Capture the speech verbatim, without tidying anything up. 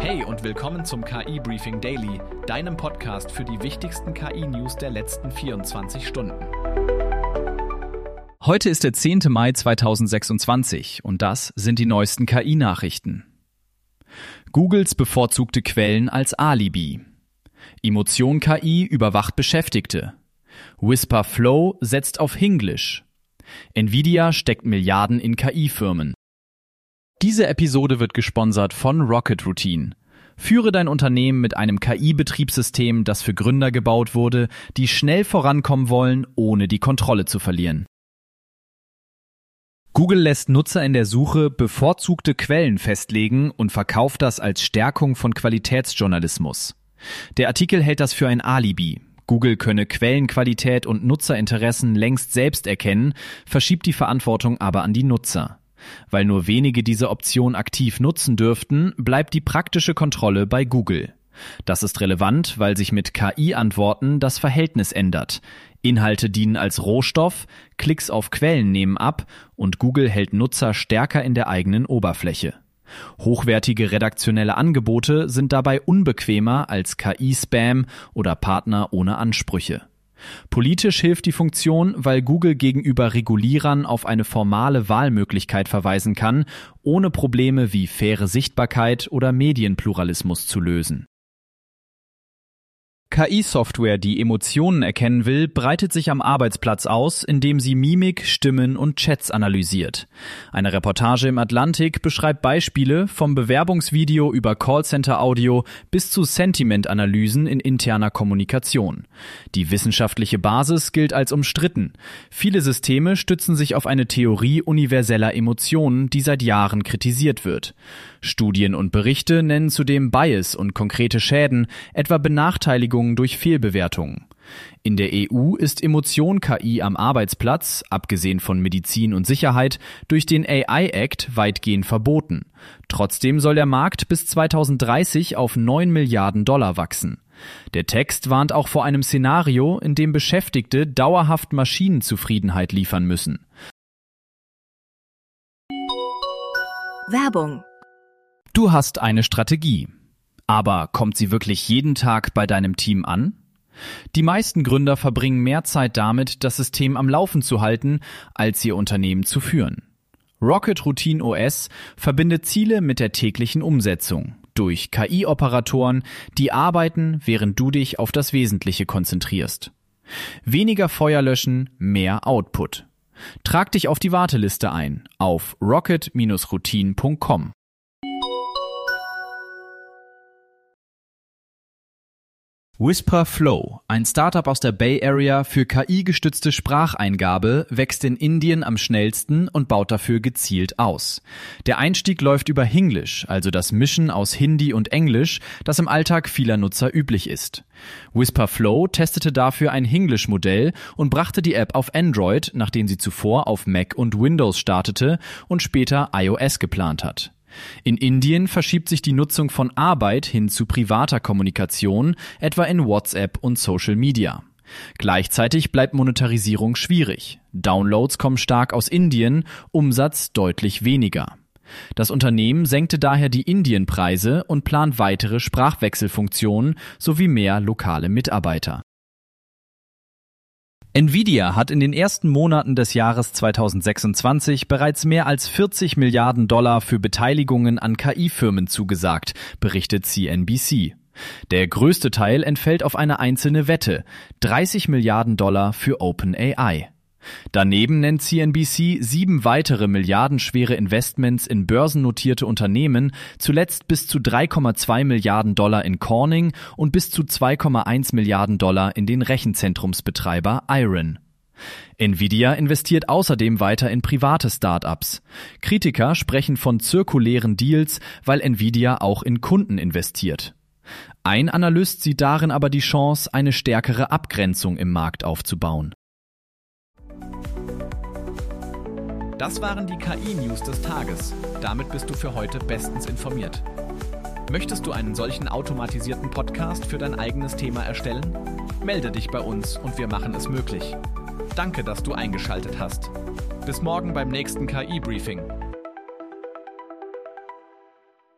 Hey und willkommen zum K I-Briefing Daily, deinem Podcast für die wichtigsten K I-News der letzten vierundzwanzig Stunden. Heute ist der zehnte Mai zweitausendsechsundzwanzig und das sind die neuesten K I-Nachrichten. Googles bevorzugte Quellen als Alibi. Emotion K I überwacht Beschäftigte. Whisper Flow setzt auf Hinglish. Nvidia steckt Milliarden in K I-Firmen. Diese Episode wird gesponsert von Rocket Routine. Führe dein Unternehmen mit einem K I-Betriebssystem, das für Gründer gebaut wurde, die schnell vorankommen wollen, ohne die Kontrolle zu verlieren. Google lässt Nutzer in der Suche bevorzugte Quellen festlegen und verkauft das als Stärkung von Qualitätsjournalismus. Der Artikel hält das für ein Alibi. Google könne Quellenqualität und Nutzerinteressen längst selbst erkennen, verschiebt die Verantwortung aber an die Nutzer. Weil nur wenige diese Option aktiv nutzen dürften, bleibt die praktische Kontrolle bei Google. Das ist relevant, weil sich mit K I-Antworten das Verhältnis ändert. Inhalte dienen als Rohstoff, Klicks auf Quellen nehmen ab und Google hält Nutzer stärker in der eigenen Oberfläche. Hochwertige redaktionelle Angebote sind dabei unbequemer als K I-Spam oder Partner ohne Ansprüche. Politisch hilft die Funktion, weil Google gegenüber Regulierern auf eine formale Wahlmöglichkeit verweisen kann, ohne Probleme wie faire Sichtbarkeit oder Medienpluralismus zu lösen. K I-Software, die Emotionen erkennen will, breitet sich am Arbeitsplatz aus, indem sie Mimik, Stimmen und Chats analysiert. Eine Reportage im Atlantik beschreibt Beispiele vom Bewerbungsvideo über Callcenter-Audio bis zu Sentiment-Analysen in interner Kommunikation. Die wissenschaftliche Basis gilt als umstritten. Viele Systeme stützen sich auf eine Theorie universeller Emotionen, die seit Jahren kritisiert wird. Studien und Berichte nennen zudem Bias und konkrete Schäden, etwa Benachteiligungen durch Fehlbewertungen. In der E U ist Emotion K I am Arbeitsplatz, abgesehen von Medizin und Sicherheit, durch den A I-Act weitgehend verboten. Trotzdem soll der Markt bis zweitausenddreißig auf neun Milliarden Dollar wachsen. Der Text warnt auch vor einem Szenario, in dem Beschäftigte dauerhaft Maschinenzufriedenheit liefern müssen. Werbung. Du hast eine Strategie. Aber kommt sie wirklich jeden Tag bei deinem Team an? Die meisten Gründer verbringen mehr Zeit damit, das System am Laufen zu halten, als ihr Unternehmen zu führen. Rocket Routine O S verbindet Ziele mit der täglichen Umsetzung durch K I-Operatoren, die arbeiten, während du dich auf das Wesentliche konzentrierst. Weniger Feuer löschen, mehr Output. Trag dich auf die Warteliste ein auf rocket Bindestrich routine Punkt com. Whisper Flow, ein Startup aus der Bay Area für K I-gestützte Spracheingabe, wächst in Indien am schnellsten und baut dafür gezielt aus. Der Einstieg läuft über Hinglish, also das Mischen aus Hindi und Englisch, das im Alltag vieler Nutzer üblich ist. Whisper Flow testete dafür ein Hinglish-Modell und brachte die App auf Android, nachdem sie zuvor auf Mac und Windows startete und später iOS geplant hat. In Indien verschiebt sich die Nutzung von Arbeit hin zu privater Kommunikation, etwa in WhatsApp und Social Media. Gleichzeitig bleibt Monetarisierung schwierig. Downloads kommen stark aus Indien, Umsatz deutlich weniger. Das Unternehmen senkte daher die Indienpreise und plant weitere Sprachwechselfunktionen sowie mehr lokale Mitarbeiter. Nvidia hat in den ersten Monaten des Jahres zweitausendsechsundzwanzig bereits mehr als vierzig Milliarden Dollar für Beteiligungen an K I-Firmen zugesagt, berichtet C N B C. Der größte Teil entfällt auf eine einzelne Wette, dreißig Milliarden Dollar für OpenAI. Daneben nennt C N B C sieben weitere milliardenschwere Investments in börsennotierte Unternehmen, zuletzt bis zu drei Komma zwei Milliarden Dollar in Corning und bis zu zwei Komma eins Milliarden Dollar in den Rechenzentrumsbetreiber Iron. Nvidia investiert außerdem weiter in private Start-ups. Kritiker sprechen von zirkulären Deals, weil Nvidia auch in Kunden investiert. Ein Analyst sieht darin aber die Chance, eine stärkere Abgrenzung im Markt aufzubauen. Das waren die K I-News des Tages. Damit bist du für heute bestens informiert. Möchtest du einen solchen automatisierten Podcast für dein eigenes Thema erstellen? Melde dich bei uns und wir machen es möglich. Danke, dass du eingeschaltet hast. Bis morgen beim nächsten K I-Briefing.